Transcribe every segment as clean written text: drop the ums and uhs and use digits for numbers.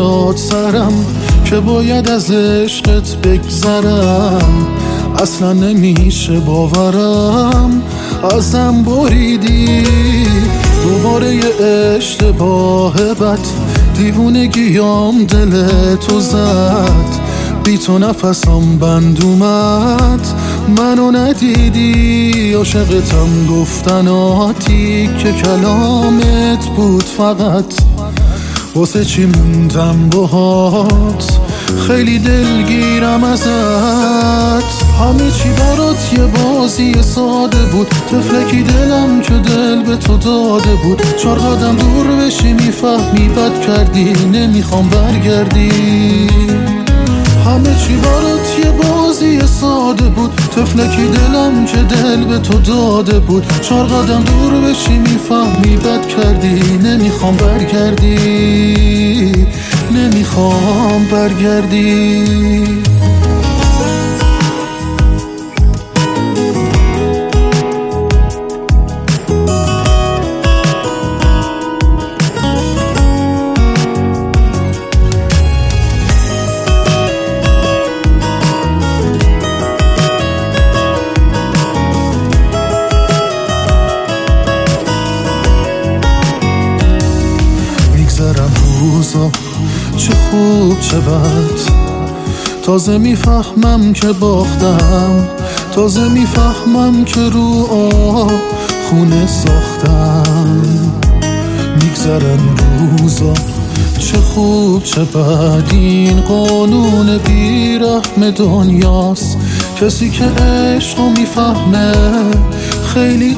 داد سرم که باید از عشقت بگذرم. اصلا نمیشه باورم ازم بریدی دوباره یه اشتباه بد، دیوونگیام دلتو زد، بی تو نفسم بند اومد، منو ندیدی. عاشقتم گفتناتی که کلامت بود فقط، واسه چی موندم باهات، خیلی دلگیرم ازت. همه چی برات یه بازی ساده بود، تفلکی دلم که دل به تو داده بود. 4 قدم دور بشی میفهمی بد کردی، نمیخوام برگردی. همه چی برات یه بازی ساده بود، تفلکی دلم که دل به تو داده بود. 4 قدم دور بشی میفهمی بد کردی، نمیخوام برگردی، نمیخوام برگردی. روزا چه خوب چه بد، تازه میفهمم که باختم، تازه میفهمم که رو خونه ساختم. میگذرن روزا چه خوب چه بد، این قانون بیرحم دنیاست. کسی که عشقو میفهمه خیلی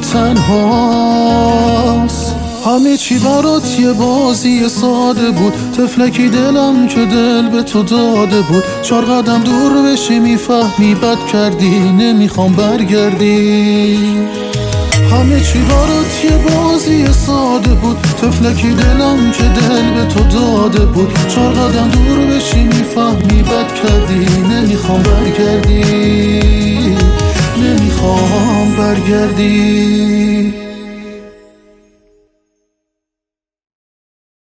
تنهاست. همه چی برات یه بازی ساده بود، تفلکی دلم که دل به تو داده بود. 4 قدم دور بشی میفهمی بد کردی، نمیخوام برگردی. همه چی برات یه بازی ساده بود، تفلکی دلم که دل به تو داده بود. 4 قدم دور بشی میفهمی بد کردی، نمیخوام برگردی، نمیخوام برگردی.